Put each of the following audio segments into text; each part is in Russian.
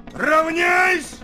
Равняйсь!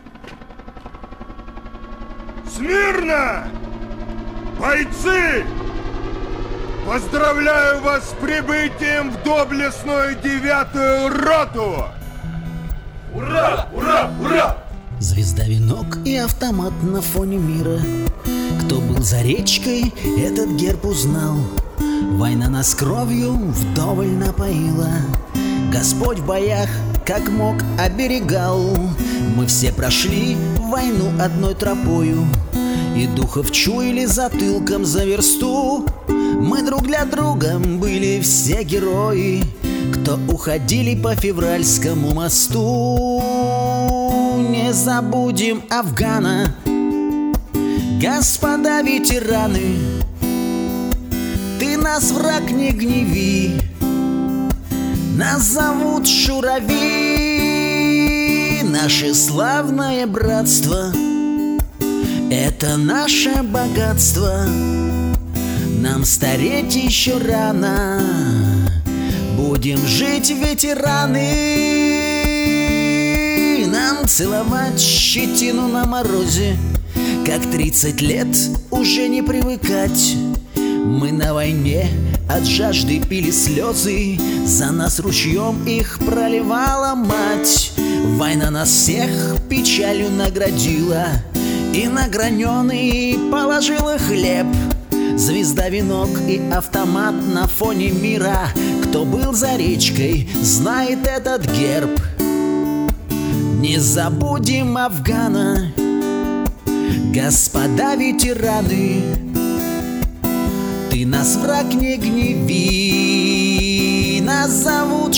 Смирно! Бойцы! Поздравляю вас с прибытием в доблестную 9-ю роту! Ура! Ура! Ура! Звезда, венок и автомат на фоне мира. Кто был за речкой, этот герб узнал. Война нас кровью вдоволь напоила. Господь в боях, как мог, оберегал. Мы все прошли войну одной тропою, и духов чуяли затылком за версту. Мы друг для друга были все герои, кто уходили по Февральскому мосту. Не забудем Афгана, господа ветераны. Ты нас, враг, не гневи, нас зовут Шурави. Наше славное братство — это наше богатство. Нам стареть еще рано, будем жить, ветераны. Нам целовать щетину на морозе, как 30 лет уже не привыкать. Мы на войне от жажды пили слезы, за нас ручьем их проливала мать. Война нас всех печалью наградила, и на граненый положила хлеб. Звезда, венок и автомат на фоне мира. Кто был за речкой, знает этот герб. Не забудем Афгана, господа ветераны. Ты нас, враг, не гневи, нас зовут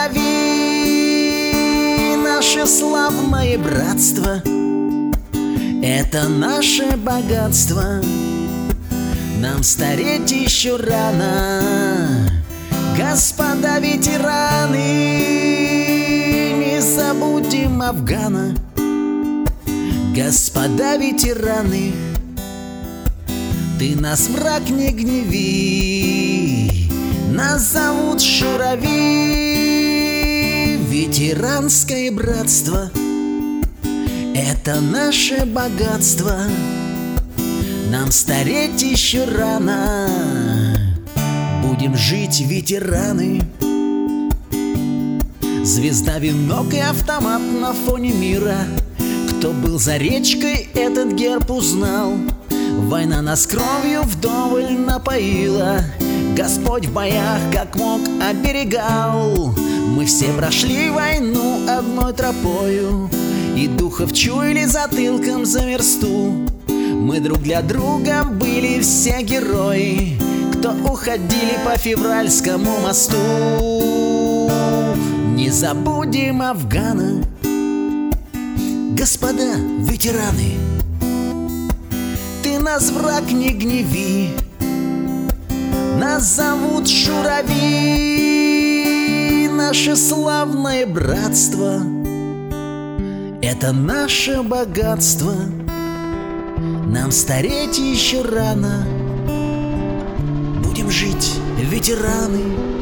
Шурави. Наше славное братство — это наше богатство. Нам стареть еще рано, господа ветераны. Не забудем Афгана, господа ветераны. Ты нас, враг, не гневи, нас зовут Шурави. Ветеранское братство — это наше богатство. Нам стареть еще рано, будем жить, ветераны. Звезда, венок и автомат на фоне мира. Кто был за речкой, этот герб узнал. Война нас кровью вдоволь напоила. Господь в боях, как мог, оберегал. Мы все прошли войну одной тропою, и духов чуяли затылком за версту. Мы друг для друга были все герои, кто уходили по Февральскому мосту. Не забудем Афгана, господа ветераны. Ты нас, враг, не гневи, нас зовут Шурави. Наше славное братство — это наше богатство. Нам стареть еще рано, будем жить, ветераны.